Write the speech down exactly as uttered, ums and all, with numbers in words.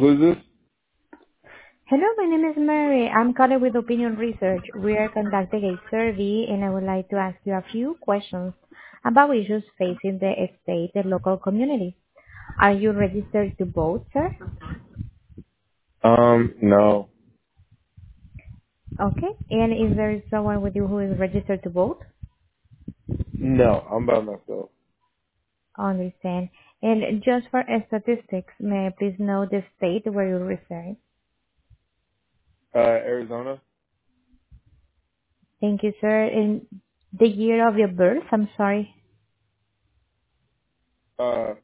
Who's this? Hello, my name is Mary. I'm calling with Opinion Research. We are conducting a survey, and I would like to ask you a few questions about issues facing the state and local community. Are you registered to vote, sir? Um, no. Okay. And is there someone with you who is registered to vote? No, I'm by myself. Understand. And just for statistics, may I please know the state where you reside? Uh, Arizona? Thank you, sir. And the year of your birth, I'm sorry. Uh,